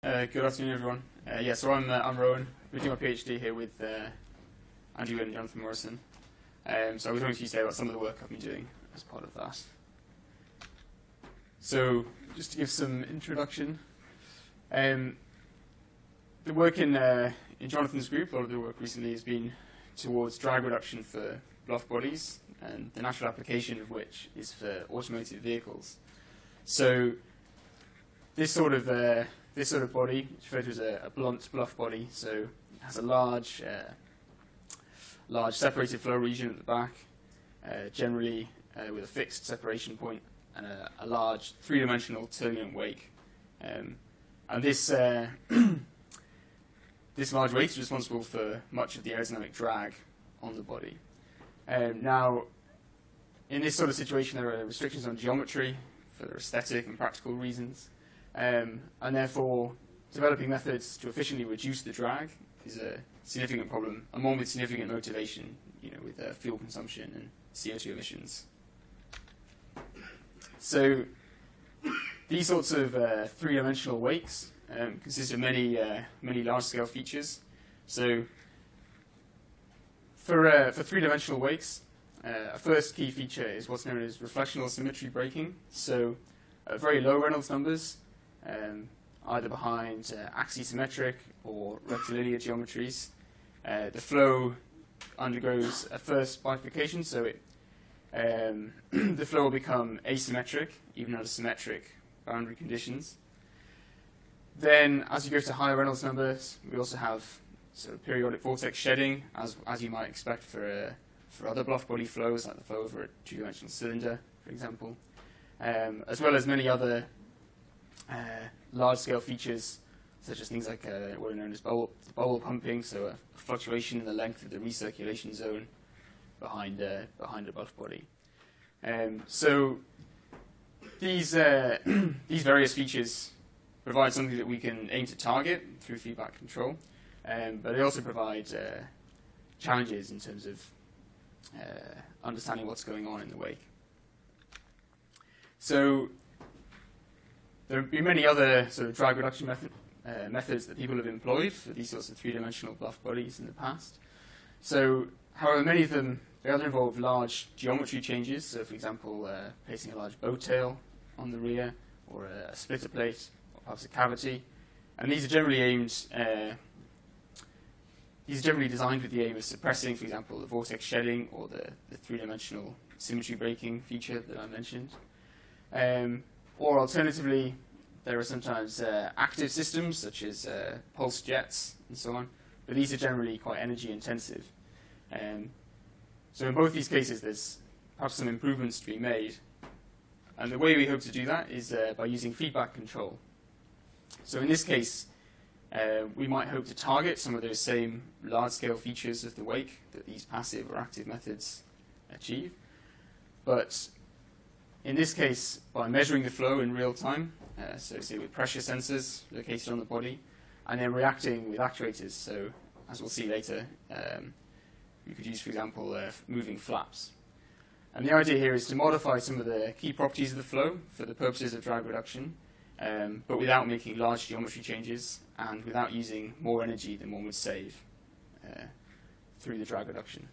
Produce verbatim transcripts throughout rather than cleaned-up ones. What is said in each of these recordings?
Uh, good afternoon, everyone. Uh, yeah, so I'm, uh, I'm Rowan. I'm doing my PhD here with uh, Andrew and Jonathan Morrison. Um, so I was going to say about some of the work I've been doing as part of that. So just to give some introduction, um, the work in, uh, in Jonathan's group, a lot of the work recently has been towards drag reduction for bluff bodies, and the natural application of which is for automotive vehicles. So this sort of uh, this sort of body, it's referred to as a, a blunt bluff body, so it has a large, uh, large separated flow region at the back, uh, generally uh, with a fixed separation point, and a, a large three-dimensional turbulent wake. Um, and this uh, this large wake is responsible for much of the aerodynamic drag on the body. Um, now, in this sort of situation, there are restrictions on geometry for aesthetic and practical reasons. Um, and therefore, developing methods to efficiently reduce the drag is a significant problem, and one with significant motivation, you know, with uh, fuel consumption and C O two emissions. So these sorts of uh, three-dimensional wakes um, consist of many, uh, many large-scale features. So for, uh, for three-dimensional wakes, uh, a first key feature is what's known as reflectional symmetry braking. So at very low Reynolds numbers, Um, either behind uh, axisymmetric or rectilinear geometries, uh, the flow undergoes a first bifurcation, so it, um, the flow will become asymmetric, even under symmetric boundary conditions. Then, as you go to higher Reynolds numbers, we also have sort of periodic vortex shedding, as, as you might expect for, uh, for other bluff body flows, like the flow over a two-dimensional cylinder, for example, um, as well as many other Uh, large-scale features, such as things like uh, what are known as bubble, bubble pumping, so a fluctuation in the length of the recirculation zone behind uh, behind a bluff body. Um, so these uh, these various features provide something that we can aim to target through feedback control, um, but they also provide uh, challenges in terms of uh, understanding what's going on in the wake. So there have been many other sort of drag reduction method, uh, methods that people have employed for these sorts of three-dimensional bluff bodies in the past. So, however, many of them, they either involve large geometry changes, so for example, uh, placing a large bow tail on the rear, or a, a splitter plate, or perhaps a cavity. And these are generally aimed, uh, these are generally designed with the aim of suppressing, for example, the vortex shedding, or the, the three-dimensional symmetry braking feature that I mentioned. Um, Or alternatively, there are sometimes uh, active systems, such as uh, pulse jets and so on, but these are generally quite energy intensive. Um, so in both these cases, there's perhaps some improvements to be made. And the way we hope to do that is uh, by using feedback control. So in this case, uh, we might hope to target some of those same large-scale features of the wake that these passive or active methods achieve. But in this case, by measuring the flow in real time, uh, so say with pressure sensors located on the body, and then reacting with actuators. So, as we'll see later, um, we could use, for example, uh, moving flaps. And the idea here is to modify some of the key properties of the flow for the purposes of drag reduction, um, but without making large geometry changes and without using more energy than one would save uh, through the drag reduction.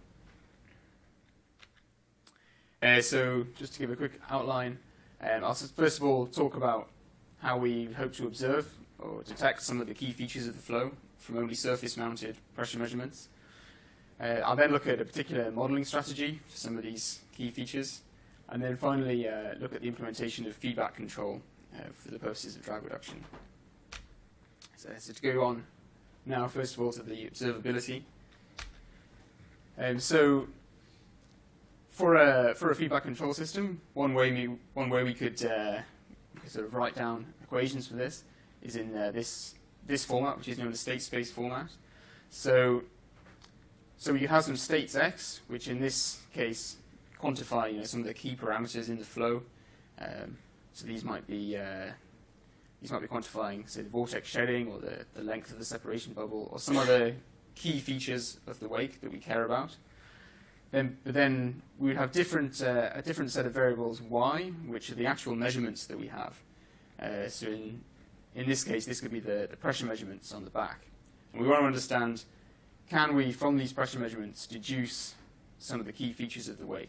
Uh, so just to give a quick outline, um, I'll first of all talk about how we hope to observe or detect some of the key features of the flow from only surface-mounted pressure measurements. Uh, I'll then look at a particular modeling strategy for some of these key features, and then finally uh, look at the implementation of feedback control uh, for the purposes of drag reduction. So, so to go on now, first of all, to the observability. Um, so For a, for a feedback control system, one way we, one way we could, uh, we could sort of write down equations for this is in uh, this, this format, which is known as state space format. So, so you have some states x, which in this case quantify you know, some of the key parameters in the flow. Um, so these might be uh, these might be quantifying, say, the vortex shedding or the, the length of the separation bubble or some other key features of the wake that we care about. Then, but then we would have different, uh, a different set of variables y, which are the actual measurements that we have. Uh, so in, in this case, this could be the, the pressure measurements on the back. And we want to understand, can we, from these pressure measurements, deduce some of the key features of the wake?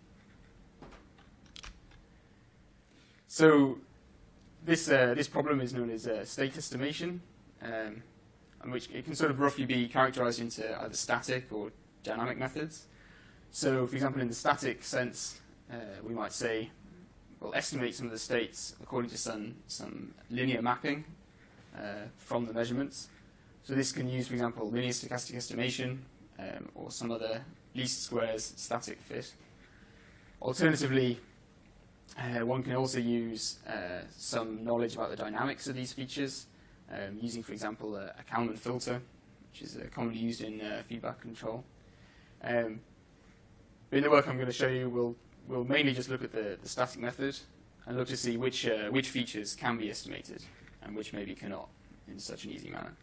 So this, uh, this problem is known as uh, state estimation, um, in which it can sort of roughly be characterized into either static or dynamic methods. So, for example, in the static sense, uh, we might say, we'll estimate some of the states according to some, some linear mapping uh, from the measurements. So this can use, for example, linear stochastic estimation um, or some other least squares static fit. Alternatively, uh, one can also use uh, some knowledge about the dynamics of these features, um, using, for example, a, a Kalman filter, which is uh, commonly used in uh, feedback control. Um, but in the work I'm going to show you, we'll, we'll mainly just look at the, the static method and look to see which, uh, which features can be estimated and which maybe cannot in such an easy manner.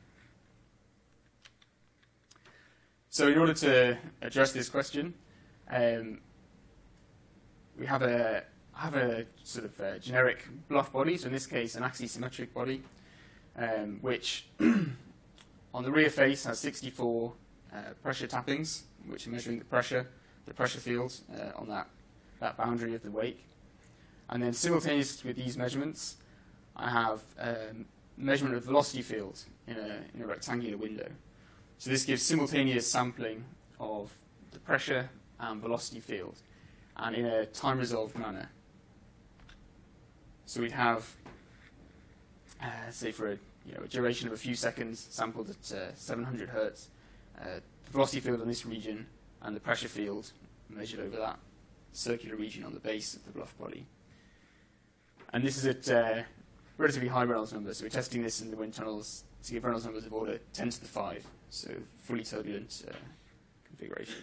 So in order to address this question, um, we have a, have a sort of a generic bluff body, so in this case an axisymmetric body, um, which on the rear face has sixty-four uh, pressure tappings, which are measuring the pressure, the pressure field uh, on that, that boundary of the wake. And then simultaneous with these measurements, I have um, measurement of velocity field in a, in a rectangular window. So this gives simultaneous sampling of the pressure and velocity field, and in a time-resolved manner. So we'd have, uh, say for a, you know, a duration of a few seconds, sampled at uh, seven hundred hertz, uh, the velocity field in this region and the pressure field measured over that circular region on the base of the bluff body. And this is at uh, relatively high Reynolds numbers, so we're testing this in the wind tunnels to give Reynolds numbers of order ten to the five, so fully turbulent uh, configuration.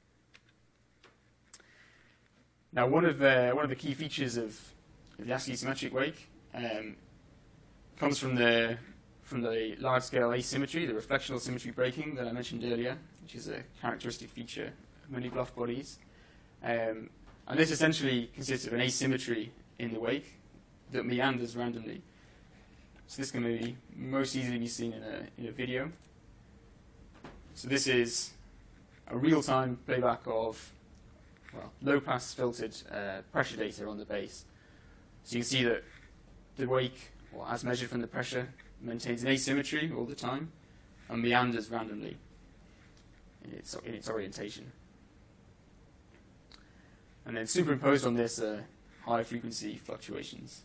Now, one of the one of the key features of the axisymmetric wake um, comes from the from the large-scale asymmetry, the reflectional symmetry breaking that I mentioned earlier, which is a characteristic feature of many bluff bodies. Um, and this essentially consists of an asymmetry in the wake that meanders randomly. So this can maybe most easily be seen in a, in a video. So this is a real-time playback of, well, low-pass filtered uh, pressure data on the base. So you can see that the wake, or as measured from the pressure, maintains an asymmetry all the time and meanders randomly in its, in its orientation. And then superimposed on this are high-frequency fluctuations.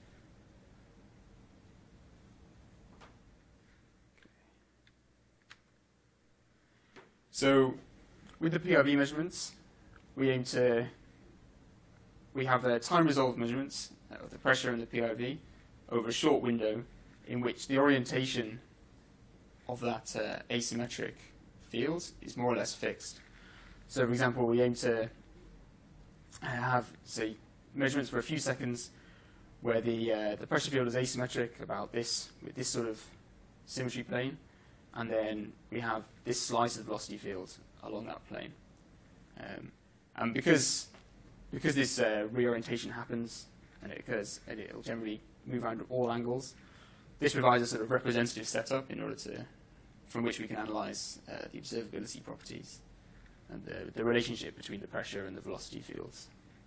So with the P R V measurements, we aim to, we have uh, time-resolved measurements of the pressure and the P R V over a short window in which the orientation of that uh, asymmetric field is more or less fixed. So for example, we aim to uh, have, say, measurements for a few seconds where the, uh, the pressure field is asymmetric about this, with this sort of symmetry plane, and then we have this slice of velocity field along that plane. Um, and because, because this uh, reorientation happens, and it occurs, and it'll generally move around at all angles, this provides a sort of representative setup in order to, from which we can analyze uh, the observability properties and the, the relationship between the pressure and the velocity fields.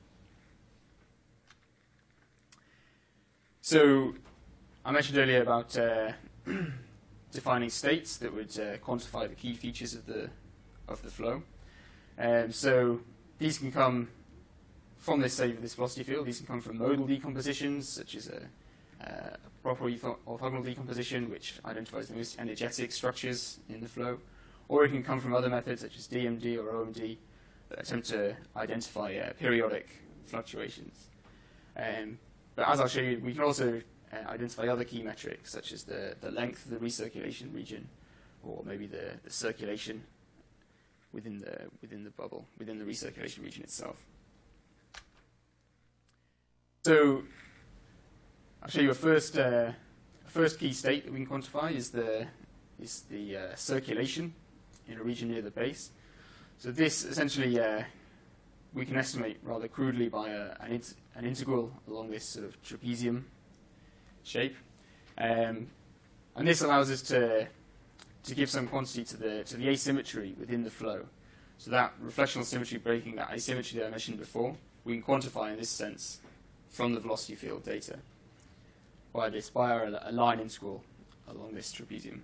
So I mentioned earlier about uh, defining states that would uh, quantify the key features of the of the flow. Um, so these can come from this, say, this velocity field. These can come from modal decompositions, such as a, uh, a proper orthogonal decomposition, which identifies the most energetic structures in the flow, or it can come from other methods, such as D M D or O M D, that attempt to identify uh, periodic fluctuations. Um, but as I'll show you, we can also uh, identify other key metrics, such as the, the length of the recirculation region, or maybe the, the circulation within the, within the bubble, within the recirculation region itself. So I'll show you a first, uh, a first key state that we can quantify is the, is the uh, circulation in a region near the base. So this essentially uh, we can estimate rather crudely by a, an, int an integral along this sort of trapezium shape. Um, and this allows us to, to give some quantity to the, to the asymmetry within the flow. So that reflectional symmetry breaking, that asymmetry that I mentioned before, we can quantify in this sense from the velocity field data by this, by our, a line integral along this trapezium.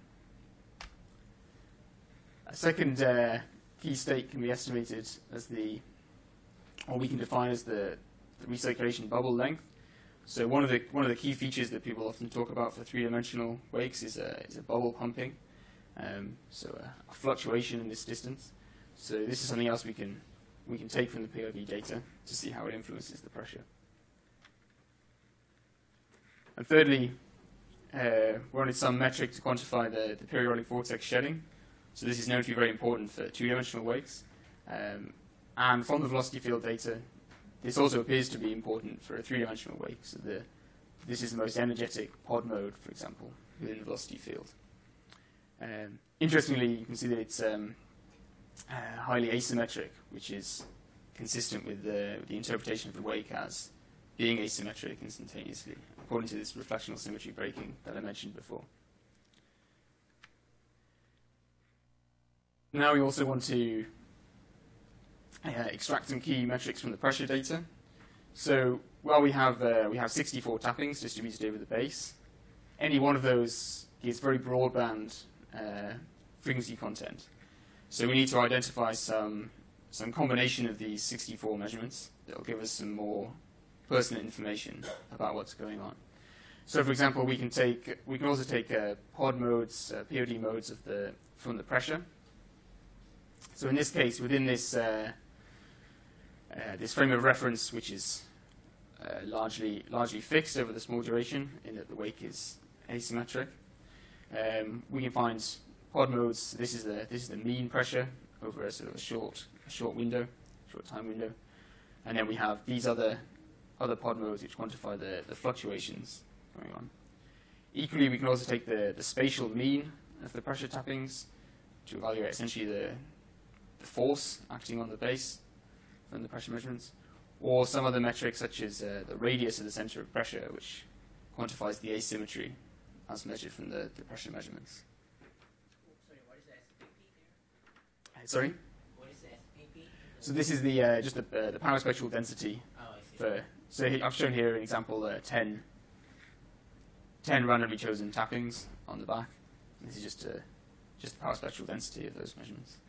A second uh, key state can be estimated as the, or we can define as the, the recirculation bubble length. So one of the one of the key features that people often talk about for three-dimensional wakes is a is a bubble pumping, um, so a, a fluctuation in this distance. So this is something else we can we can take from the P I V data to see how it influences the pressure. And thirdly, uh, we wanted some metric to quantify the, the periodic vortex shedding. So this is known to be very important for two-dimensional wakes. Um, and from the velocity field data, this also appears to be important for a three-dimensional wake. So the, this is the most energetic pod mode, for example, within the velocity field. Um, interestingly, you can see that it's um, uh, highly asymmetric, which is consistent with the, with the interpretation of the wake as being asymmetric instantaneously, according to this reflectional symmetry breaking that I mentioned before. Now we also want to uh, extract some key metrics from the pressure data. So while we have uh, we have sixty-four tappings distributed over the base, any one of those gives very broadband uh, frequency content. So we need to identify some some combination of these sixty-four measurements that will give us some more pertinent information about what's going on. So, for example, we can take we can also take uh, pod modes, uh, P O D modes of the from the pressure. So in this case, within this uh, uh, this frame of reference, which is uh, largely largely fixed over the small duration, in that the wake is asymmetric, um, we can find pod modes. This is the this is the mean pressure over a sort of a short a short window, short time window, and then we have these other other pod modes which quantify the, the fluctuations going on. Equally, we can also take the, the spatial mean of the pressure tappings to evaluate essentially the, the force acting on the base from the pressure measurements, or some other metrics such as uh, the radius of the center of pressure, which quantifies the asymmetry as measured from the, the pressure measurements. Sorry, what is the S P P here? Sorry? What is the S P P? So this is the uh, just the, uh, the power spectral density. Oh, I see. For, so I've shown here an example, uh, ten, ten randomly chosen tappings on the back. This is just uh, just the power spectral density of those measurements.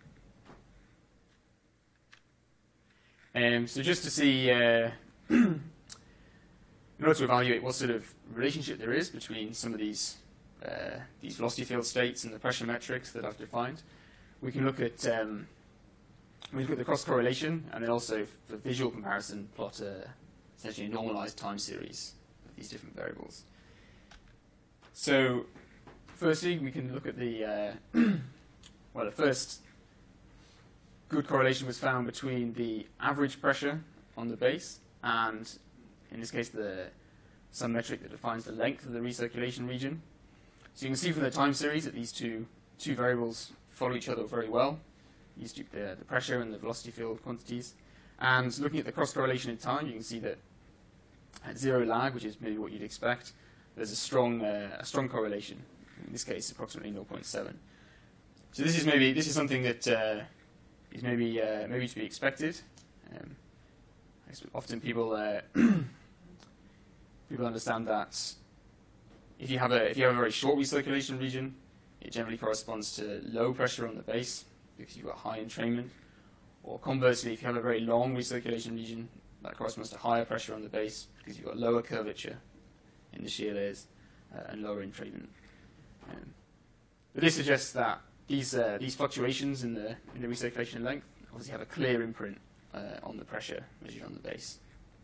Um, so just to see, uh, in order to evaluate what sort of relationship there is between some of these uh, these velocity field states and the pressure metrics that I've defined, we can look at um, we look at the cross correlation, and then also for visual comparison, plot a, essentially a normalized time series of these different variables. So, firstly, we can look at the uh, well, the first good correlation was found between the average pressure on the base and, in this case, the some metric that defines the length of the recirculation region. So you can see from the time series that these two two variables follow each other very well. These two, the, the pressure and the velocity field quantities. And looking at the cross correlation in time, you can see that at zero lag, which is maybe what you'd expect, there's a strong uh, a strong correlation. In this case, approximately zero point seven. So this is maybe this is something that uh, is maybe uh, maybe to be expected. Um, often people uh, people understand that if you have a if you have a very short recirculation region, it generally corresponds to low pressure on the base because you've got high entrainment. Or conversely, if you have a very long recirculation region, that corresponds to higher pressure on the base because you've got lower curvature in the shear layers uh, and lower entrainment. Um, but this suggests that these uh, these fluctuations in the in the recirculation length obviously have a clear imprint uh, on the pressure measured on the base.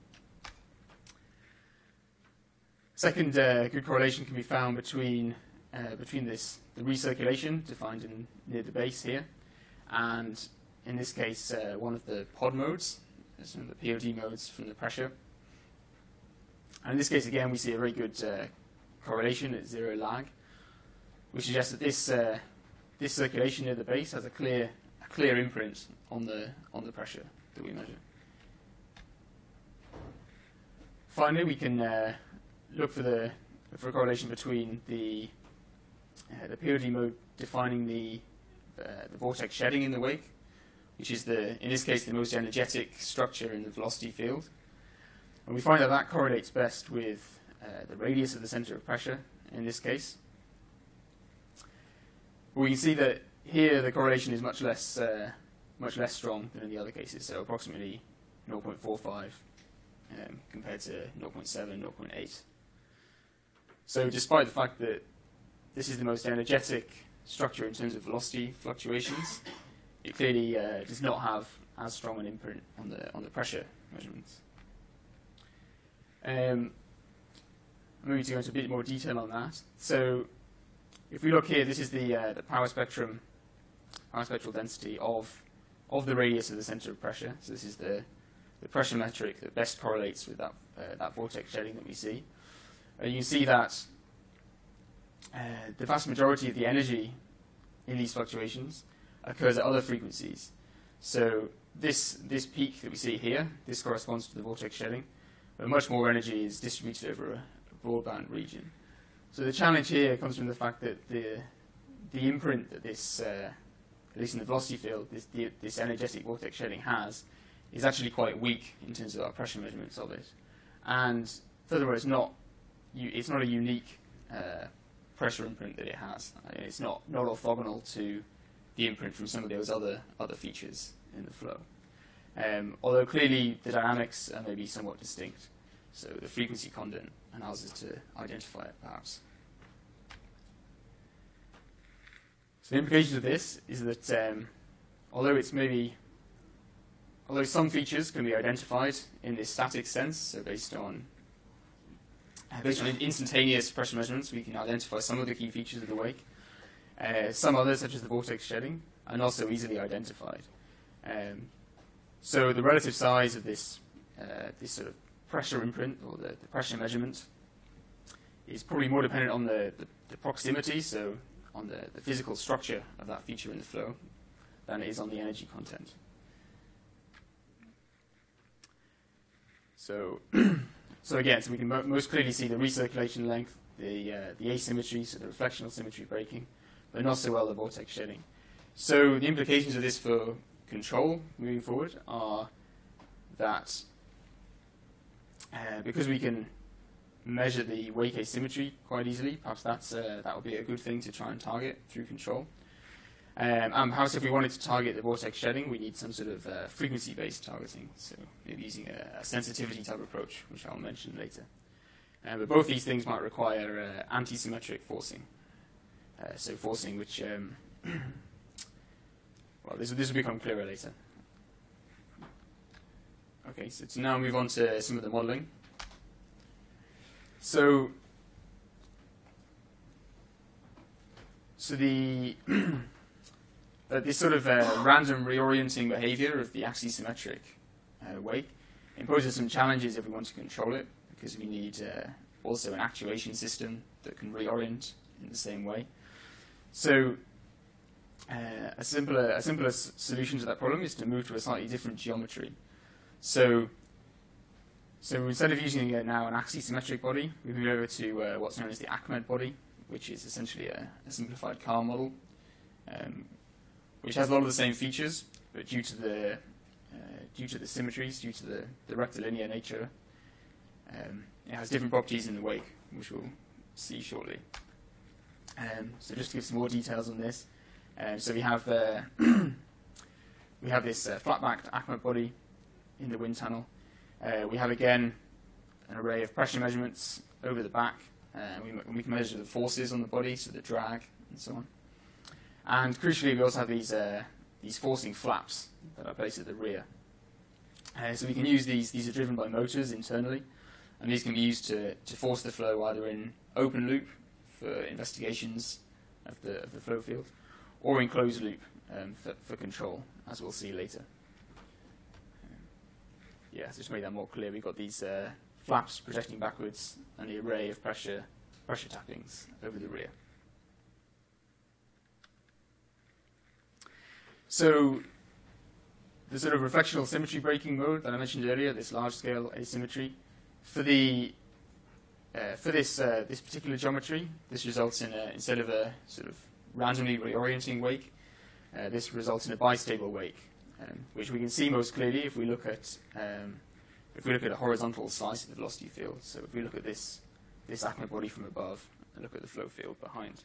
Second uh, good correlation can be found between uh, between this the recirculation defined in near the base here, and in this case uh, one of the pod modes, some of the P O D modes from the pressure. And in this case again we see a very good uh, correlation at zero lag, which suggests that this uh, this circulation near the base has a clear a clear imprint on the on the pressure that we measure. Finally, we can uh, look for the for a correlation between the uh, the P O D mode defining the uh, the vortex shedding in the wake, which is the in this case the most energetic structure in the velocity field, and we find that that correlates best with uh, the radius of the center of pressure in this case. We can see that here the correlation is much less uh, much less strong than in the other cases, so approximately zero point four five um, compared to zero point seven, zero point eight. So despite the fact that this is the most energetic structure in terms of velocity fluctuations, it clearly uh, does not have as strong an imprint on the on the pressure measurements. Um, I'm going to go into a bit more detail on that. So if we look here, this is the uh, the power spectrum, power spectral density of of the radius of the center of pressure. So this is the the pressure metric that best correlates with that uh, that vortex shedding that we see. And you see that uh, the vast majority of the energy in these fluctuations occurs at other frequencies. So this this peak that we see here, this corresponds to the vortex shedding, but much more energy is distributed over a, a broadband region. So the challenge here comes from the fact that the the imprint that this, uh, at least in the velocity field, this the, this energetic vortex shedding has, is actually quite weak in terms of our pressure measurements of it, and furthermore, it's not it's not a unique uh, pressure imprint that it has. I mean, it's not not orthogonal to the imprint from some of those other other features in the flow. Um, although clearly the dynamics are maybe somewhat distinct, so the frequency content allows us to identify it perhaps. So the implications of this is that um, although it's maybe although some features can be identified in this static sense, so based on uh, based on instantaneous pressure measurements, we can identify some of the key features of the wake. Uh, some others, such as the vortex shedding, are not so easily identified. Um, so the relative size of this uh, this sort of pressure imprint, or the, the pressure measurement, is probably more dependent on the, the, the proximity, so on the, the physical structure of that feature in the flow, than it is on the energy content. So, so again, so we can mo most clearly see the recirculation length, the uh, the asymmetry, so the reflectional symmetry breaking, but not so well the vortex shedding. So the implications of this for control moving forward are that uh, because we can measure the wake asymmetry quite easily, perhaps that's uh, that would be a good thing to try and target through control. Um, and perhaps if we wanted to target the vortex shedding, we need some sort of uh, frequency-based targeting, so maybe using a, a sensitivity type approach, which I'll mention later. Uh, but both these things might require uh, anti-symmetric forcing. Uh, so forcing which, um, well, this, this will become clearer later. Okay, so to now move on to some of the modeling. So, so the uh, this sort of uh, random reorienting behavior of the axisymmetric uh, wake imposes some challenges if we want to control it, because we need uh, also an actuation system that can reorient in the same way. So uh, a simpler, a simpler s solution to that problem is to move to a slightly different geometry. So, so instead of using uh, now an axisymmetric body, we move over to uh, what's known as the Achmed body, which is essentially a, a simplified car model, um, which has a lot of the same features, but due to the uh, due to the symmetries, due to the, the rectilinear nature, um, it has different properties in the wake, which we'll see shortly. Um, so just to give some more details on this, um, so we have uh, we have this uh, flat-backed Achmed body in the wind tunnel. Uh, we have again an array of pressure measurements over the back. Uh, we, we can measure the forces on the body, so the drag and so on. And crucially, we also have these uh, these forcing flaps that are placed at the rear. Uh, so we can use these. These are driven by motors internally, and these can be used to to force the flow either in open loop for investigations of the of the flow field, or in closed loop um, for, for control, as we'll see later. Yeah, so just to make that more clear, we've got these uh, flaps projecting backwards and the array of pressure pressure tappings over the rear. So the sort of reflectional symmetry breaking mode that I mentioned earlier, this large-scale asymmetry, for the uh, for this uh, this particular geometry, this results in a, instead of a sort of randomly reorienting wake, uh, this results in a bistable wake, um, which we can see most clearly if we look at um, if we look at a horizontal slice of the velocity field. So if we look at this this ACMA body from above and look at the flow field behind.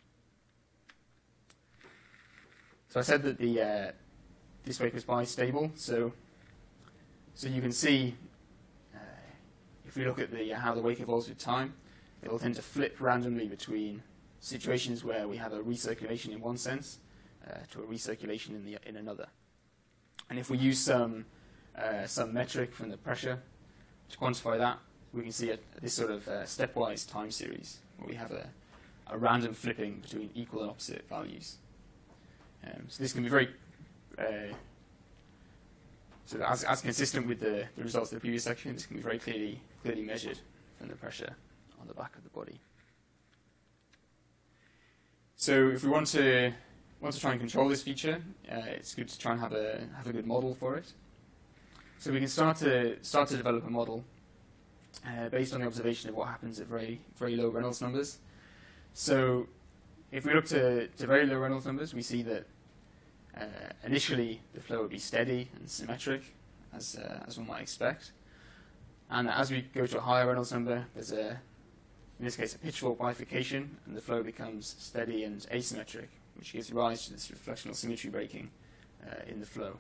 So I said that the uh, this wake was bistable. So so you can see uh, if we look at the uh, how the wake evolves with time, it will tend to flip randomly between situations where we have a recirculation in one sense uh, to a recirculation in the in another. And if we use some uh, some metric from the pressure to quantify that, we can see a, this sort of uh, stepwise time series where we have a, a random flipping between equal and opposite values. Um, so this can be very uh, so as, as consistent with the, the results of the previous section. This can be very clearly clearly measured from the pressure on the back of the body. So if we want to want to try and control this feature, uh, it's good to try and have a have a good model for it. So we can start to start to develop a model uh, based on the observation of what happens at very very low Reynolds numbers. So if we look to, to very low Reynolds numbers, we see that uh, initially the flow would be steady and symmetric, as uh, as one might expect. And as we go to a higher Reynolds number, there's a in this case a pitchfork bifurcation, and the flow becomes steady and asymmetric, which gives rise to this reflectional symmetry breaking uh, in the flow.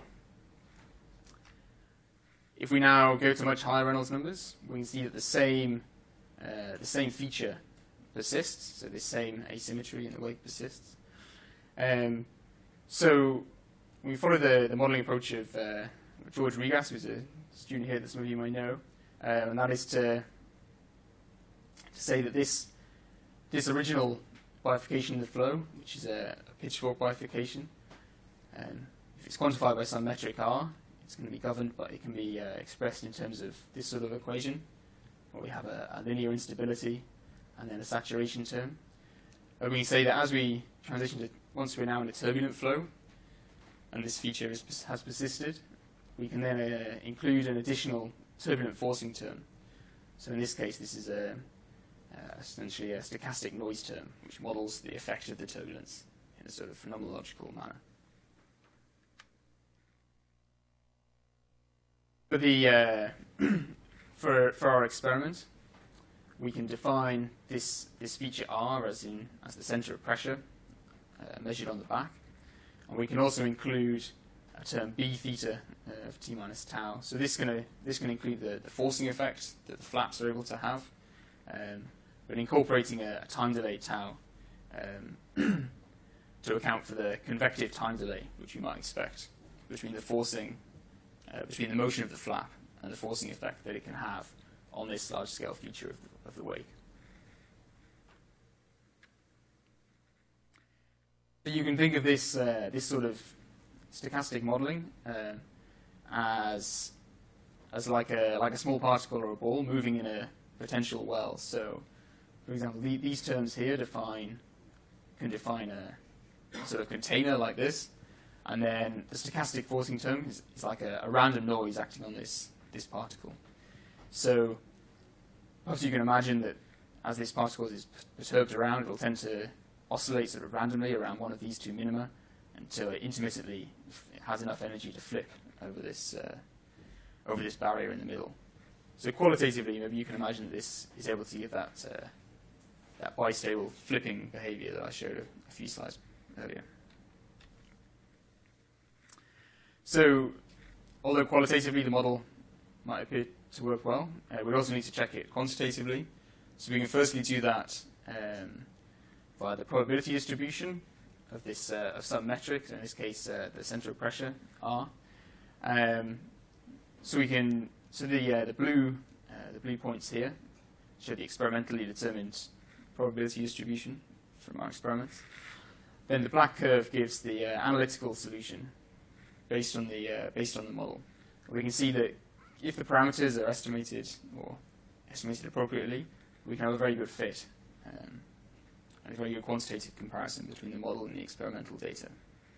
If we now go to much higher Reynolds numbers, we can see that the same uh, the same feature persists, so this same asymmetry in the wake persists. Um, so we follow the, the modeling approach of uh, George Regas, who's a student here that some of you might know, um, and that is to, to say that this, this original bifurcation in the flow, which is a, a pitchfork bifurcation, um, if it's quantified by some metric R, it's going to be governed, but it can be uh, expressed in terms of this sort of equation, where we have a, a linear instability and then a saturation term. And we can say that as we transition to, once we're now in a turbulent flow, and this feature is, has persisted, we can then uh, include an additional turbulent forcing term. So in this case, this is a, uh, essentially a stochastic noise term, which models the effect of the turbulence in a sort of phenomenological manner. But the, uh, for, for our experiment, we can define this, this feature R as, in, as the center of pressure uh, measured on the back. And we can also include a term B theta uh, of T minus tau. So this can, this can include the, the forcing effect that the flaps are able to have, um, but incorporating a, a time delay tau um, to account for the convective time delay, which you might expect between the forcing, uh, between the motion of the flap and the forcing effect that it can have on this large-scale feature of the, of the wake. So you can think of this uh, this sort of stochastic modeling uh, as as like a like a small particle or a ball moving in a potential well. So, for example, the, these terms here define can define a sort of container like this, and then the stochastic forcing term is, is like a, a random noise acting on this this particle. So, perhaps you can imagine that as this particle is perturbed around, it will tend to oscillate sort of randomly around one of these two minima until it intermittently has enough energy to flip over this uh, over this barrier in the middle. So qualitatively, maybe you can imagine that this is able to give that uh, that bistable flipping behavior that I showed a, a few slides earlier. So, although qualitatively the model might appear to work well, uh, we also need to check it quantitatively. So we can firstly do that um, via the probability distribution of this uh, of some metric, in this case uh, the center of pressure R. Um, so we can so the uh, the blue uh, the blue points here show the experimentally determined probability distribution from our experiments. Then the black curve gives the uh, analytical solution based on the uh, based on the model. We can see that if the parameters are estimated or estimated appropriately, we can have a very good fit um, and a very good quantitative comparison between the model and the experimental data.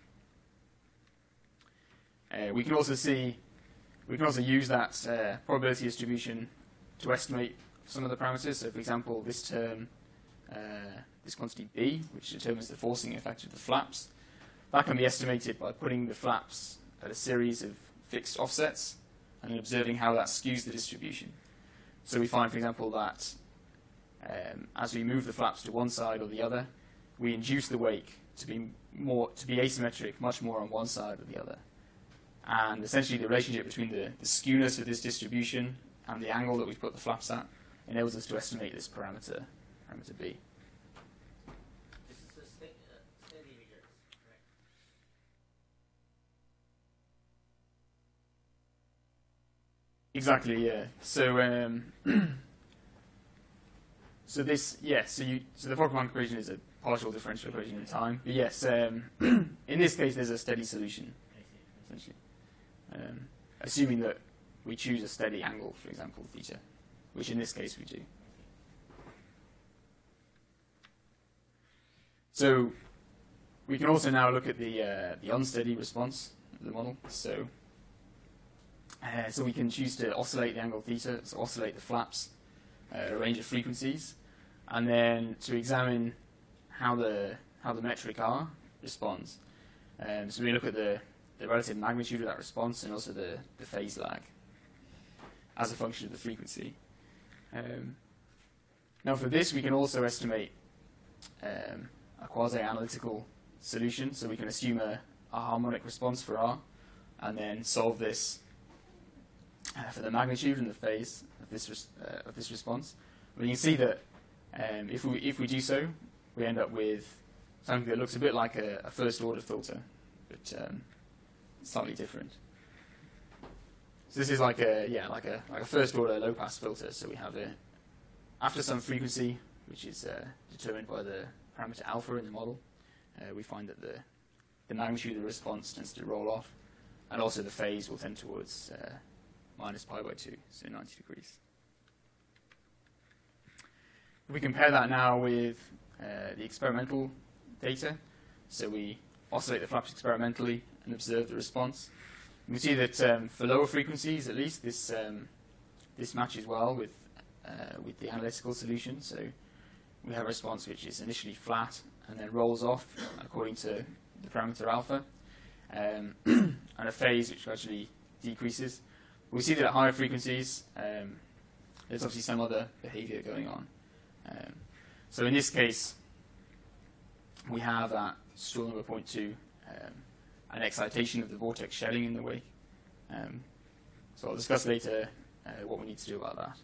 Uh, we can also see, we can also use that uh, probability distribution to estimate some of the parameters. So, for example, this term, uh, this quantity B, which determines the forcing effect of the flaps, that can be estimated by putting the flaps at a series of fixed offsets and then observing how that skews the distribution. So we find, for example, that um, as we move the flaps to one side or the other, we induce the wake to be more to be asymmetric, much more on one side or the other. And essentially, the relationship between the, the skewness of this distribution and the angle that we put the flaps at enables us to estimate this parameter, parameter B. This is a sta uh, steady reserve, correct? Exactly, yeah. So, um, so this, yeah. So you, so the Fokker-Planck equation is a partial differential equation in time. But yes, um, in this case, there's a steady solution, essentially. Um, assuming that we choose a steady angle, for example, theta, which in this case we do. So we can also now look at the uh, the unsteady response of the model. So uh, so we can choose to oscillate the angle theta, so oscillate the flaps at a range of frequencies, and then to examine how the how the metric R responds. Um, so we look at the the relative magnitude of that response and also the, the phase lag as a function of the frequency. Um, now for this, we can also estimate um, a quasi-analytical solution. So we can assume a, a harmonic response for R and then solve this uh, for the magnitude and the phase of this, res uh, of this response. We can see that um, if, we, if we do so, we end up with something that looks a bit like a, a first-order filter, but um, slightly different. So this is like a yeah like a like a first order low pass filter. So we have a after some frequency, which is uh, determined by the parameter alpha in the model, uh, we find that the the magnitude of the response tends to roll off, and also the phase will tend towards uh, minus pi by two, so ninety degrees. If we compare that now with uh, the experimental data, so we oscillate the flaps experimentally and observe the response. You can see that um, for lower frequencies, at least, this um, this matches well with uh, with the analytical solution. So we have a response which is initially flat and then rolls off according to the parameter alpha, um, and a phase which gradually decreases. We see that at higher frequencies, um, there's obviously some other behavior going on. Um, so in this case, we have at straw number zero point two um, an excitation of the vortex shedding in the wake. Um, so I'll discuss later uh, what we need to do about that.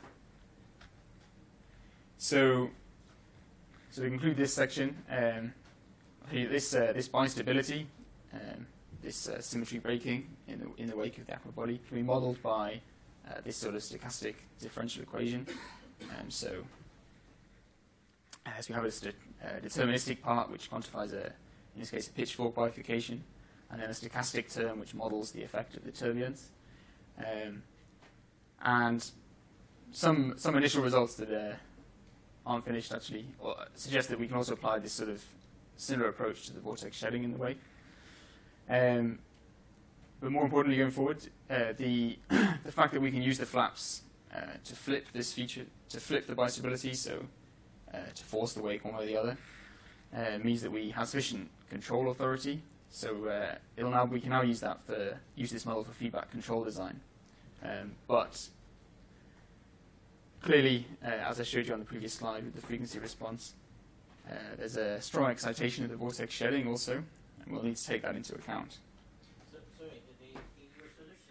So, so to conclude this section, um, this uh, this bistability, um, this uh, symmetry breaking in the in the wake of the aqua body can be modelled by uh, this sort of stochastic differential equation. Um, so, as we have a st uh, deterministic part which quantifies a in this case a pitchfork bifurcation, and then a stochastic term which models the effect of the turbulence. Um, and some some initial results that uh, aren't finished actually or suggest that we can also apply this sort of similar approach to the vortex shedding in the wake. Um, but more importantly, going forward, uh, the the fact that we can use the flaps uh, to flip this feature, to flip the bistability, so uh, to force the wake one way or the other, uh, means that we have sufficient control authority. So uh, it'll now we can now use that for use this model for feedback control design. Um, but clearly, uh, as I showed you on the previous slide with the frequency response, uh, there's a strong excitation of the vortex shedding also, and we'll need to take that into account. So, sorry, the, the, in your solution,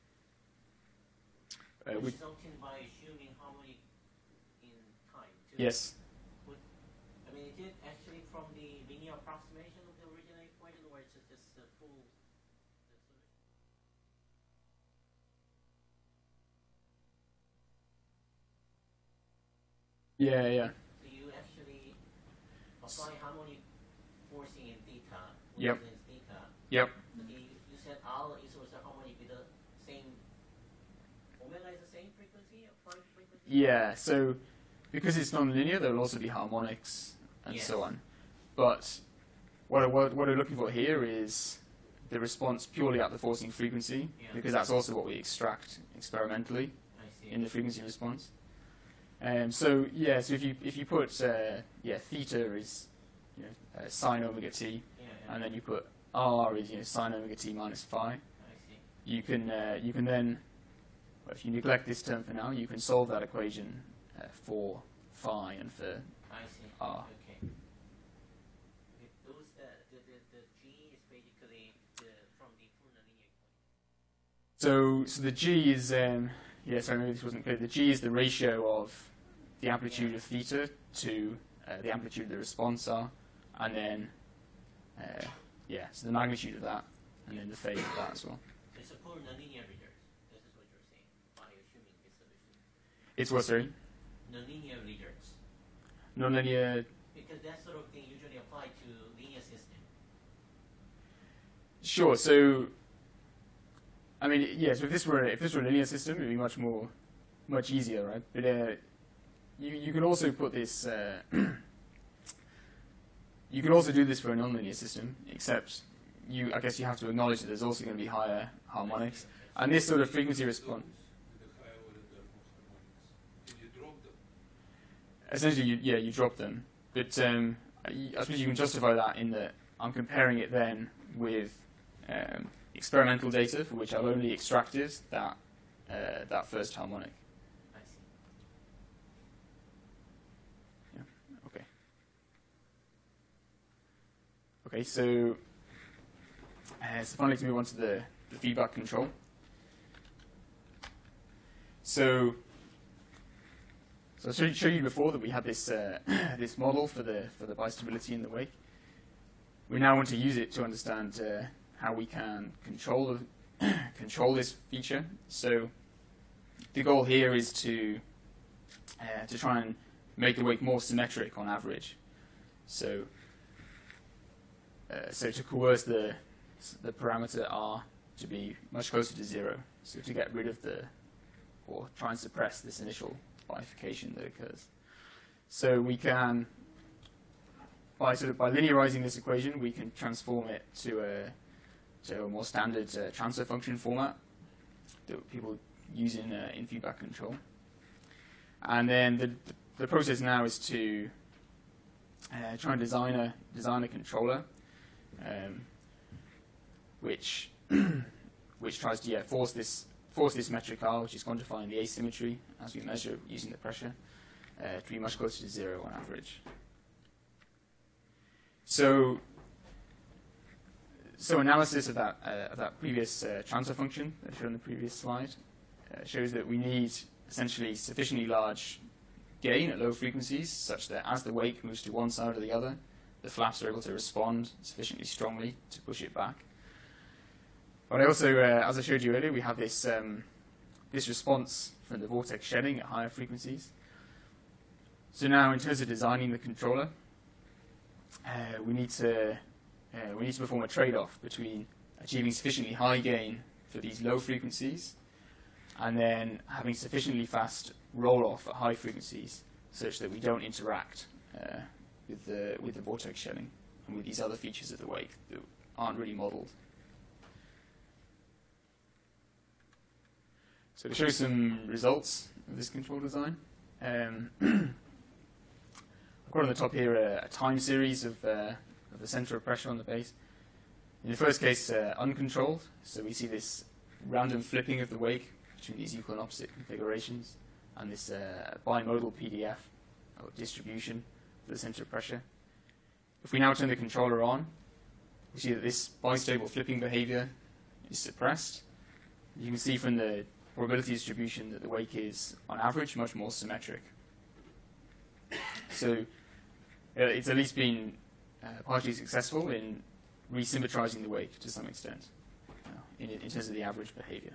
Uh, we, it's obtained by assuming harmonic in time. Too. yes. Would, I mean, is it actually from the linear approximation of the original equation, or is it just the full the solution? Yeah, yeah. So you actually apply harmonic forcing in theta, Yep. which is theta. Yep. But you, you said R is also harmonic with the same omega is the same frequency, applied frequency. Yeah, so because it's non-linear, there will also be harmonics and Yes. so on. But what, I, what, what we're looking for here is the response purely at the forcing frequency, Yeah. because that's also what we extract experimentally I see. in the frequency response. Um, so yeah, so if you if you put uh, yeah theta is you know uh, sine omega t, Yeah, yeah. and then you put r is you know sine omega t minus phi, I see. you can uh, you can then, well, if you neglect this term for now, you can solve that equation uh, for phi and for I see. r. Okay. Okay, those uh, the, the the G is basically the from the full nonlinear equation. So so the g is um, yeah sorry maybe this wasn't clear. The g is the ratio of the amplitude of theta to uh, the amplitude of the response r, and then uh, yeah so the magnitude of that, and then the phase of that as well. So it's a full nonlinear regenerate. This is what you're saying by assuming this solution. It's what sorry? Nonlinear regenerate. Nonlinear. Because that sort of thing usually applied to linear system. Sure. So, I mean, yeah. So if this were if this were a linear system, it'd be much more, much easier, right? But uh, you you can also put this. Uh, you can also do this for a nonlinear system, except you. I guess you have to acknowledge that there's also going to be higher harmonics, and this sort of frequency response. With the higher order harmonics. Did you drop them? Essentially, you, yeah, you drop them. But um, I, I suppose you can justify that in that I'm comparing it then with um, experimental data for which I've only extracted that uh, that first harmonic. I see. Okay. Okay, so, uh, so finally to move on to the, the feedback control. So, so I showed, showed you before that we had this uh, this model for the for the bistability in the wake. We now want to use it to understand uh, how we can control the, control this feature. So, the goal here is to uh, to try and make the wake more symmetric on average. So, uh, so to coerce the the parameter r to be much closer to zero. So to get rid of the, or try and suppress this initial bifurcation that occurs. So we can, by sort of by linearizing this equation, we can transform it to a to a more standard uh, transfer function format that people use in uh, in feedback control. And then the the process now is to uh, try and design a design a controller, um, which which tries to yeah force this force this metric r, which is quantifying the asymmetry as we measure using the pressure, uh, to be much closer to zero on average. So, so analysis of that uh, of that previous uh, transfer function that I showed on the previous slide uh, shows that we need essentially sufficiently large gain at low frequencies, such that as the wake moves to one side or the other, the flaps are able to respond sufficiently strongly to push it back. But I also, uh, as I showed you earlier, we have this um, this response from the vortex shedding at higher frequencies. So now, in terms of designing the controller, uh, we need to uh, we need to perform a trade-off between achieving sufficiently high gain for these low frequencies, and then having sufficiently fast roll-off at high frequencies, such that we don't interact uh, with the with the vortex shedding and with these other features of the wake that aren't really modeled. So to show some results of this control design, um, I've got on the top here a, a time series of, uh, of the center of pressure on the base. In the first case, uh, uncontrolled, so we see this random flipping of the wake between these equal and opposite configurations, and this uh, bimodal P D F, or distribution, for the center of pressure. If we now turn the controller on, we see that this bistable flipping behavior is suppressed. You can see from the probability distribution that the wake is, on average, much more symmetric. So uh, it's at least been uh, partially successful in resymmetrizing the wake to some extent, uh, in, in terms of the average behavior.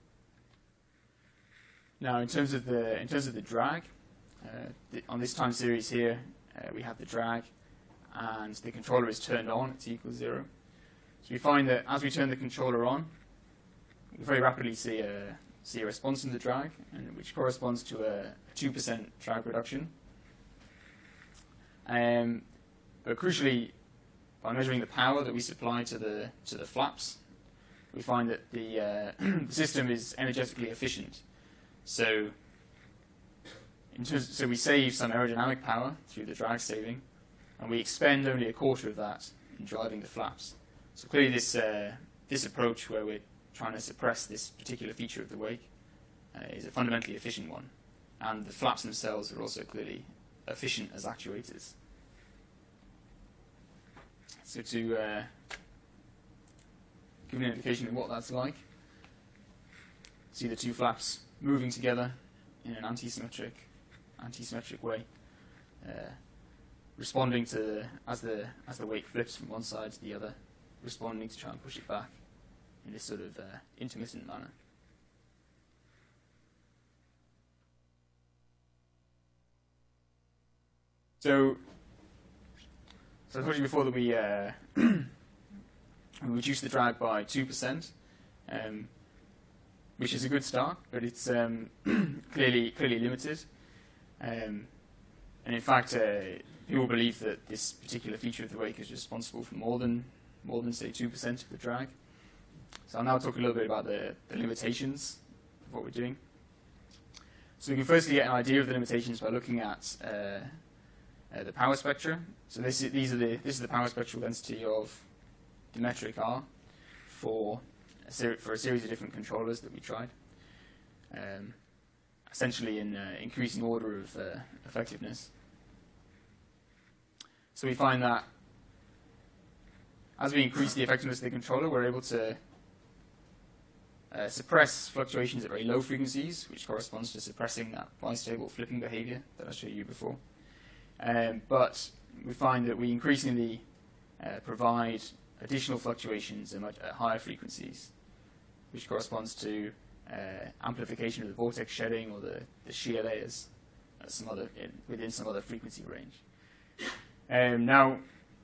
Now, in terms of the in terms of the drag, uh, the, on this time series here, uh, we have the drag, and the controller is turned on; it's equal to zero. So we find that as we turn the controller on, we very rapidly see a see a response in the drag, and which corresponds to a two percent drag reduction. Um, but crucially, by measuring the power that we supply to the to the flaps, we find that the, uh, the system is energetically efficient. So in terms, so we save some aerodynamic power through the drag saving, and we expend only a quarter of that in driving the flaps. So clearly this, uh, this approach where we're trying to suppress this particular feature of the wake uh, is a fundamentally efficient one. And the flaps themselves are also clearly efficient as actuators. So to uh, give an indication of what that's like, see the two flaps moving together in an anti-symmetric, anti-symmetric way, uh, responding to as the as the wake flips from one side to the other, responding to try and push it back in this sort of uh, intermittent manner. So, so I told you before that we, uh, we reduced the drag by two percent, um, which is a good start, but it's um, clearly clearly limited. Um, and in fact, uh, people believe that this particular feature of the wake is responsible for more than more than say two percent of the drag. So I'll now talk a little bit about the, the limitations of what we're doing. So we can firstly get an idea of the limitations by looking at uh, uh, the power spectra. So this is, these are the this is the power spectral density of the metric R for a ser for a series of different controllers that we tried. Um, essentially in uh, increasing order of uh, effectiveness. So we find that as we increase the effectiveness of the controller, we're able to uh, suppress fluctuations at very low frequencies, which corresponds to suppressing that bistable flipping behavior that I showed you before. Um, but we find that we increasingly uh, provide additional fluctuations at much at higher frequencies, which corresponds to uh, amplification of the vortex shedding or the, the shear layers at some other, in, within some other frequency range. Um, now,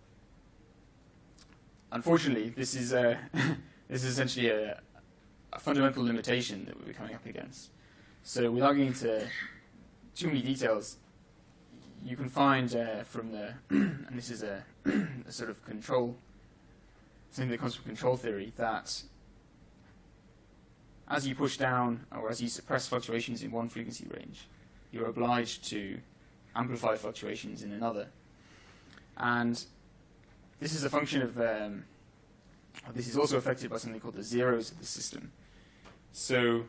unfortunately, this is, uh, this is essentially a, a fundamental limitation that we're coming up against. So without getting into too many details, you can find uh, from the, and this is a, a sort of control, something that comes from control theory, that as you push down or as you suppress fluctuations in one frequency range, you're obliged to amplify fluctuations in another. And this is a function of, um, this is also affected by something called the zeros of the system. So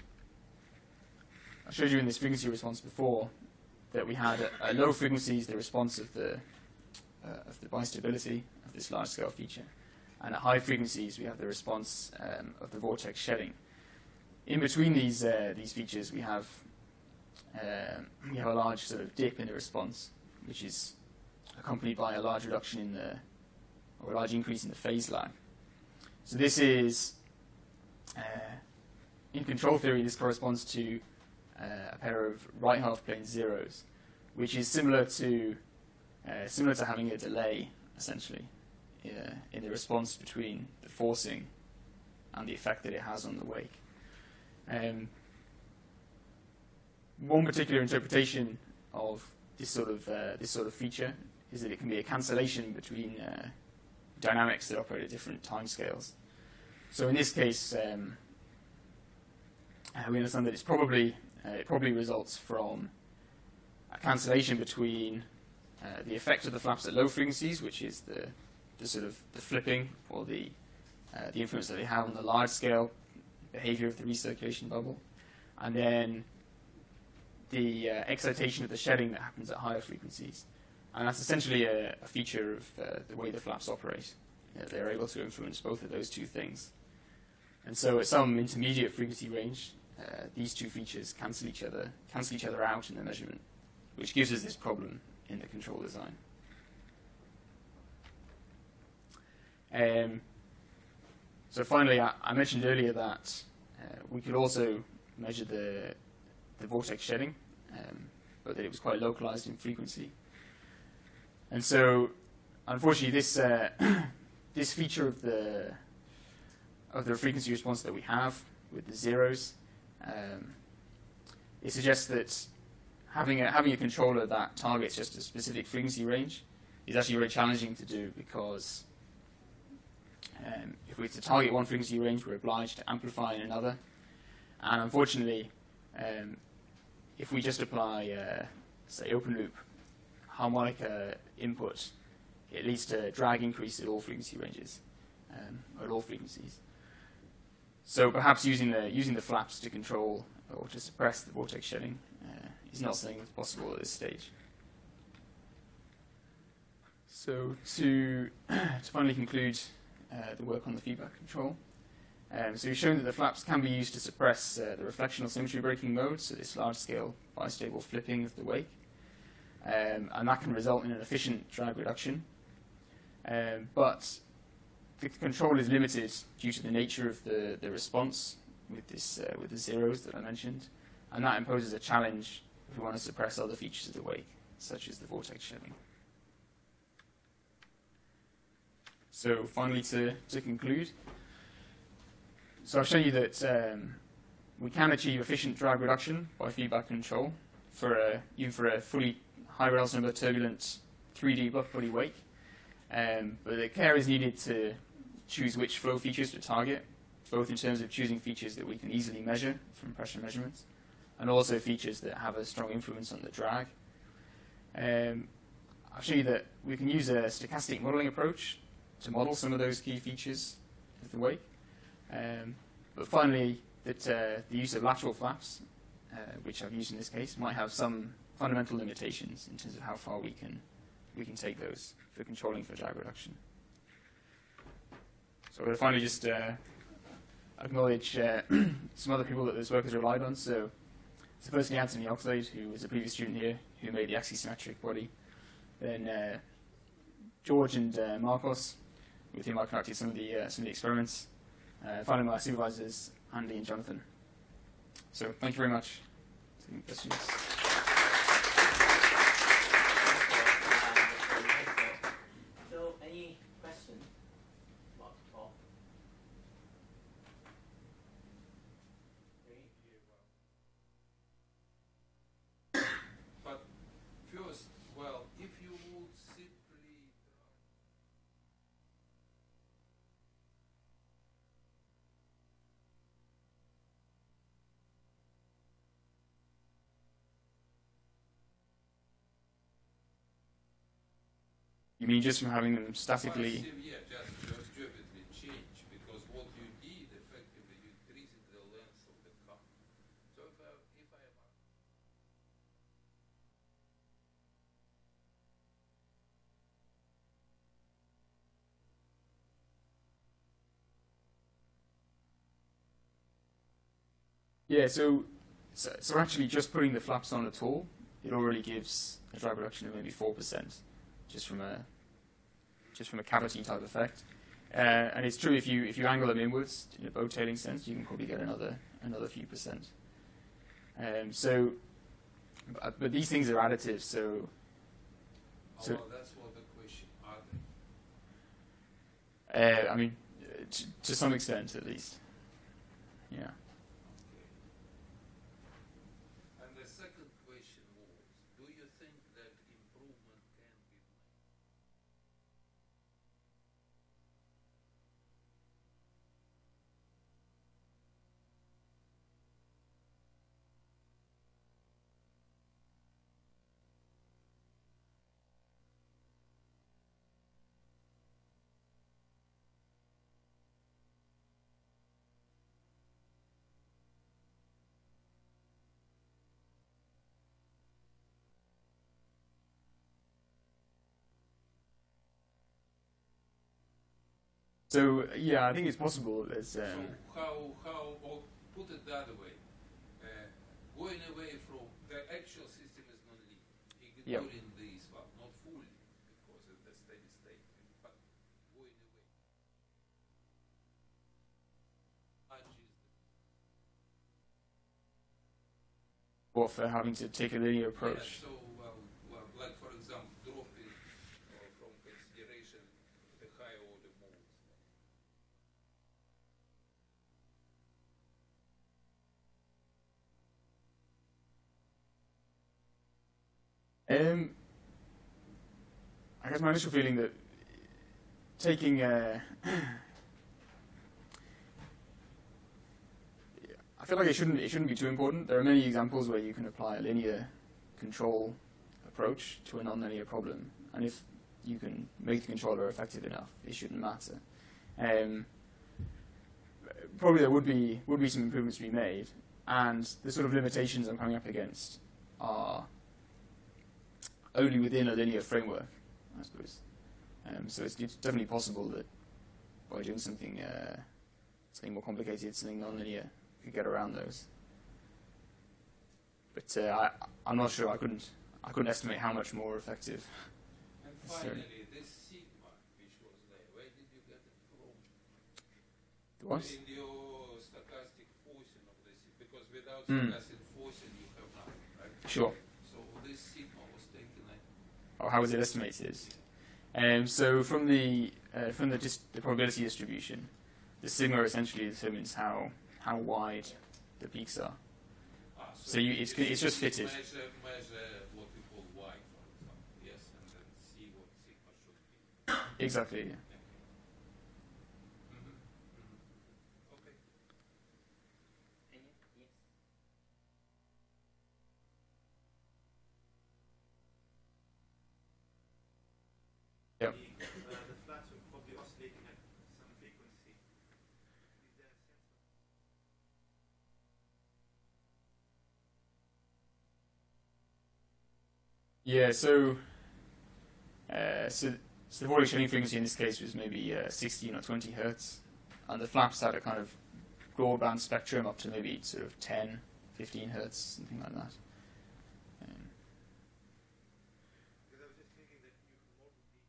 I showed you in this frequency response before that we had at, at low frequencies the response of the, uh, of the bistability of this large-scale feature. And at high frequencies we have the response um, of the vortex shedding. In between these uh, these features, we have uh, we have a large sort of dip in the response, which is accompanied by a large reduction in the, or a large increase in the phase lag. So this is, uh, in control theory, this corresponds to uh, a pair of right half plane zeros, which is similar to uh, similar to having a delay, essentially, uh, in the response between the forcing and the effect that it has on the wake. Um, one particular interpretation of this sort of uh, this sort of feature is that it can be a cancellation between uh, dynamics that operate at different timescales. So in this case, um, uh, we understand that it's probably uh, it probably results from a cancellation between uh, the effect of the flaps at low frequencies, which is the the sort of the flipping or the uh, the influence that they have on the large scale behavior of the recirculation bubble, and then the uh, excitation of the shedding that happens at higher frequencies. And that's essentially a, a feature of uh, the way the flaps operate. You know, they're able to influence both of those two things. And so at some intermediate frequency range, uh, these two features cancel each other, cancel each other out in the measurement, which gives us this problem in the control design. Um, So finally, I, I mentioned earlier that uh, we could also measure the, the vortex shedding, um, but that it was quite localized in frequency. And so, unfortunately, this uh, this feature of the of the frequency response that we have with the zeros, um, it suggests that having a having a controller that targets just a specific frequency range is actually very challenging to do, because Um, if we're to target one frequency range, we're obliged to amplify in another. And unfortunately, um, if we just apply, uh, say, open loop harmonica input, it leads to drag increase at all frequency ranges, um, at all frequencies. So perhaps using the using the flaps to control or to suppress the vortex shedding uh, is not something that's possible at this stage. So to to finally conclude uh, the work on the feedback control, um, so we've shown that the flaps can be used to suppress uh, the reflectional symmetry breaking mode, so this large-scale bistable flipping of the wake, um, and that can result in an efficient drag reduction. Um, but the control is limited due to the nature of the, the response with this uh, with the zeros that I mentioned, and that imposes a challenge if we want to suppress other features of the wake, such as the vortex shedding. So finally, to, to conclude, so I've shown you that um, we can achieve efficient drag reduction by feedback control for a, even for a fully high Reynolds number turbulent three D bluff body wake, um, but the care is needed to choose which flow features to target, both in terms of choosing features that we can easily measure from pressure measurements, and also features that have a strong influence on the drag. Um, I'll show you that we can use a stochastic modeling approach to model some of those key features of the wake. Um, but finally, that uh, the use of lateral flaps, uh, which I've used in this case, might have some fundamental limitations in terms of how far we can we can take those for controlling for drag reduction. So I'm going to finally just uh, acknowledge uh, some other people that this work has relied on. So, so firstly, Anthony Oxlade, who was a previous student here, who made the axisymmetric body. Then uh, George and uh, Marcos, with whom I conducted some of the uh, some of the experiments. Uh, finally, my supervisors, Andy and Jonathan. So, thank you very much. Taking questions. So, any questions about the talk? But first, well, if you would simply You mean just from having them I statically? assume, yeah, just just geometry change, because what you did effectively, you increasing the length of the car. So if I if I am Yeah, so, so so actually just putting the flaps on at all, it already gives a drag reduction of maybe four percent, just from a just from a cavity type effect. Uh, and it's true if you if you angle them inwards in a bow tailing sense, you can probably get another another few percent. Um, so, but, but these things are additive. So, oh, So- well, that's what the question are they? uh, I mean, uh, to, to some extent at least. Yeah. Okay. And the second question was, do you think that improvement can be made? So yeah, I think it's possible. There's um, So how, how, or put it the other way, uh, going away from the actual system is non-linear, Yep. ignoring this, well, not fully, because it's the steady state, but going away. Much is the what for having to take a linear Yeah, approach. so, well, well, like for example, dropping uh, from consideration the higher order modes. Um, I guess my initial feeling that taking uh, I feel like it shouldn't it shouldn't be too important. There are many examples where you can apply a linear control approach to a non-linear problem, and if you can make the controller effective enough, it shouldn't matter. Um, probably there would be would be some improvements to be made, and the sort of limitations I'm coming up against are only within a linear framework, I suppose. Um, so it's, it's definitely possible that by doing something uh, something more complicated, something non-linear, you could get around those. But uh, I, I'm not sure. I couldn't I couldn't estimate how much more effective. And Necessarily. finally, this sigma, which was there, where did you get it from? The what? In your stochastic forcing of this, because without Mm. stochastic forcing, you have nothing, right? Sure. So this sigma was taken at Or how was it estimated? Um, so from the uh, from the, dis the probability distribution, the sigma essentially determines how how wide the peaks are. ah, So you- it's- it's just fitted. Measure, measure what we call y, for example, yes, and then see what sigma should be. Exactly. Yeah. Okay. Mhm, mhm. Okay. Any? Yes. Yep. The, uh, the flats are probably oscillating at some frequency. Is there a sense of Yeah. So, uh, so so the Voronoi Schelling frequency in this case was maybe uh, sixteen or twenty hertz, and the flaps had a kind of broadband spectrum up to maybe sort of ten, fifteen hertz, something like that. Um, because I was just thinking that you could model the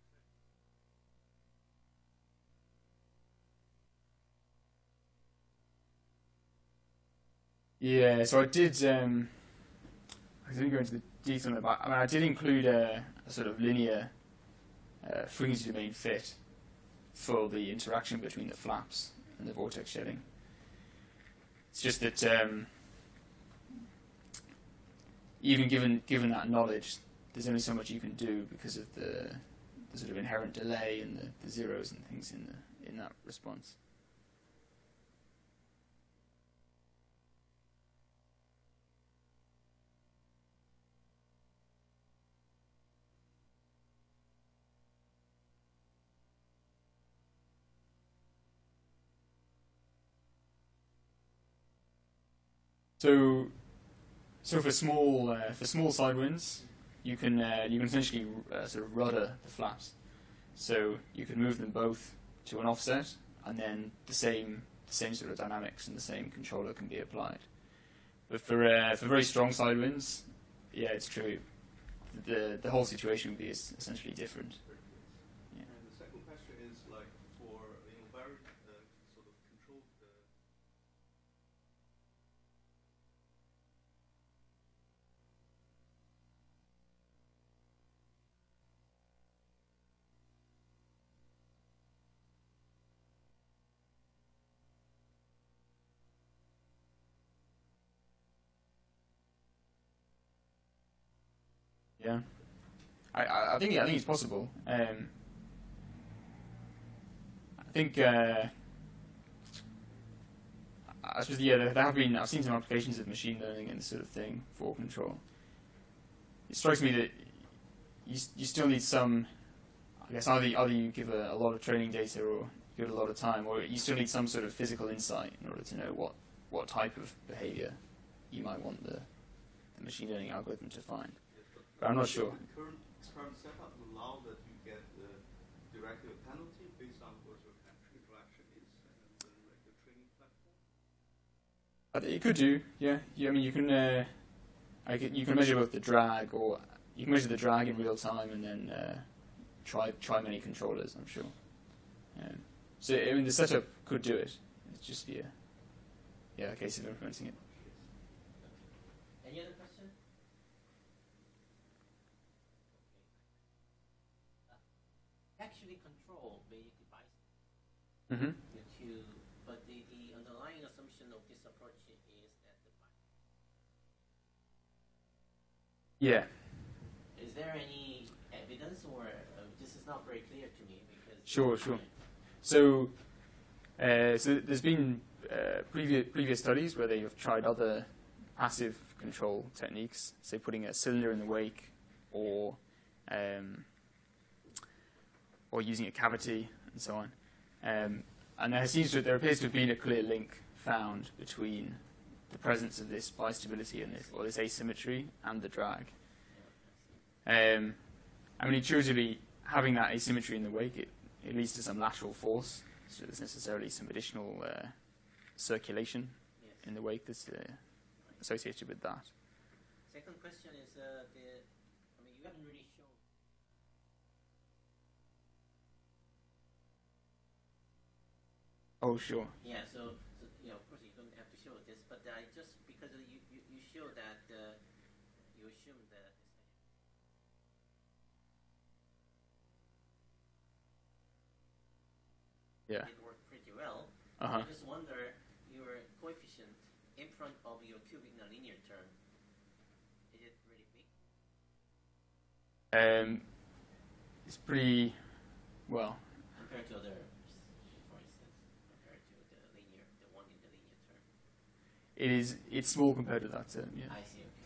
Yeah, so I did. Um, I didn't go into the detail about. I mean, I did include a, a sort of linear uh, frequency domain fit for the interaction between the flaps and the vortex shedding. It's just that um, even given given that knowledge, there's only so much you can do because of the, the sort of inherent delay and the, the zeros and things in the in that response. So, so for small uh, for small side winds, you can uh, you can essentially uh, sort of rudder the flaps. So you can move them both to an offset, and then the same the same sort of dynamics and the same controller can be applied. But for uh, for very strong side winds, yeah, it's true. The the whole situation would be es- essentially different. Yeah. And the second question is like for you know very uh, sort of controlled. Uh, Yeah, I, I I think I think it's possible. Um, I think uh, I suppose yeah, there, there have been I've seen some applications of machine learning and this sort of thing for control. It strikes me that you s- you still need some. I guess either either you give a, a lot of training data or you give it a lot of time, or you still need some sort of physical insight in order to know what, what type of behavior you might want the, the machine learning algorithm to find. yes, But I'm not sure. The current current setup will allow that you get uh, directly a penalty based on what your actual action is, and then like the training platform. I think it could do, yeah. yeah I mean, you can, uh, I can, you can measure both the drag, or you can measure the drag in real time, and then uh, try try many controllers. I'm sure. Um, so I mean, the setup could do it. It's just be a yeah a case of implementing it. Any other question? Okay. Uh, actually control basically by Mm-hmm. the two, but the, the underlying assumption of this approach is that the Yeah. is there any evidence, or uh, this is not very clear to me because Sure, sure. So, uh, so there's been uh, previous previous studies where they have tried other passive control techniques, say putting a cylinder in the wake, or um, or using a cavity and so on. Um, and there seems to there appears to have been a clear link found between the presence of this bistability and this, or this asymmetry and the drag. Um, I mean, intuitively, having that asymmetry in the wake, it, it leads to some lateral force, so there's necessarily some additional uh, circulation Yes. in the wake that's uh, associated with that. Second question is, uh, the, I mean, you haven't really shown. Oh, sure. Yeah, so, so you know, of course you don't have to show this, but I just, because you, you, you show that, uh, you assume that Yeah. it worked pretty well. Uh-huh. I just wonder, your coefficient in front of your cubic nonlinear term, is it really big? Um, it's pretty, well, Compared to others, for instance, compared to the linear, the one in the linear term. it is, it's small compared to that term, yeah. I see, okay.